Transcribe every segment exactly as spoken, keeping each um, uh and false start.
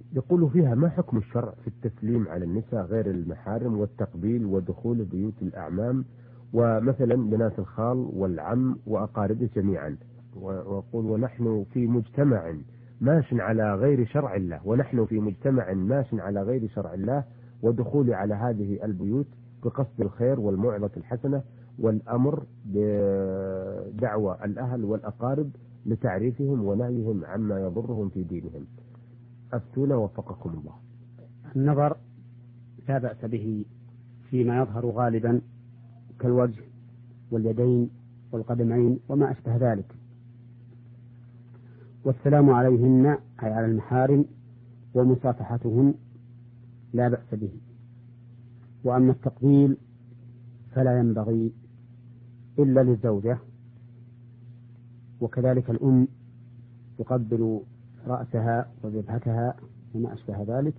يقول فيها: ما حكم الشرع في التسليم على النساء غير المحارم والتقبيل ودخول بيوت الأعمام ومثلا بنات الخال والعم وأقاربه جميعا؟ ويقول: ونحن في مجتمع ماش على غير شرع الله ونحن في مجتمع ماش على غير شرع الله، ودخولي على هذه البيوت بقصد الخير والموعظة الحسنة والأمر بدعوة الأهل والأقارب لتعريفهم ونهيهم عما يضرهم في دينهم، أفتونا وفقكم الله. النظر لا بأس به فيما يظهر غالبا كالوجه واليدين والقدمين وما أشبه ذلك، والسلام عليهن أي على المحارم ومصافحتهن لا بأس به. وأما التقبيل فلا ينبغي إلا للزوجة، وكذلك الأم تقبل رأسها وجبهتها وما أشبه ذلك.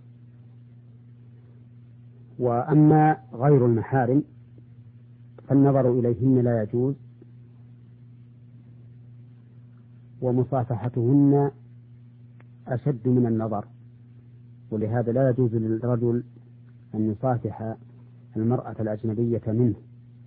وأما غير المحارم فالنظر إليهن لا يجوز، ومصافحتهن أشد من النظر، ولهذا لا يجوز للرجل أن يصافح المرأة الأجنبية منه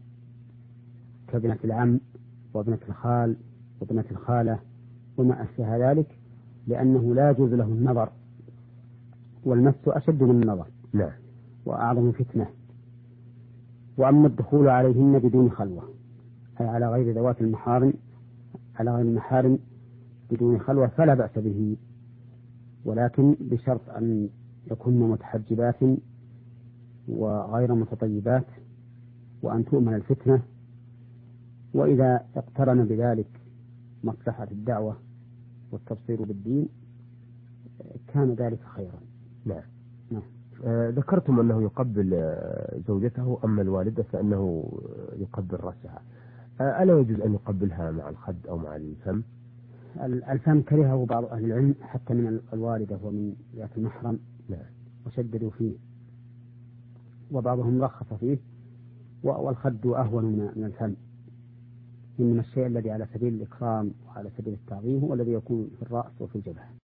كابنة العم وابنة الخال وابنة الخالة وما أشبه ذلك، لأنه لا يجوز له النظر، والمس أشد من النظر لا. وأعظم فتنة. وأما الدخول عليهن بدون خلوة أي على غير ذوات المحارم على غير المحارم بدون خلوة فلا بأس به، ولكن بشرط أن يكون متحجبات وغير متطيبات، وأن تؤمن الفتنة، وإذا اقترن بذلك مصلحة الدعوة والتبصير بالدين كان ذلك خيرا. نعم. نعم. آه ذكرتم أنه يقبل آه زوجته، أما الوالدة فإنه يقبل رأسها. آه ألا يجوز أن يقبلها مع الخد أو مع الفم؟ الفم كرهه بعض أهل العلم حتى من الوالدة ومن ذات المحرم. نعم. وشددوا فيه، وبعضهم رخص فيه، والخد أهون من الفم، إنما الشيء الذي على سبيل الإكرام وعلى سبيل التعظيم هو الذي يكون في الرأس وفي الجبهة.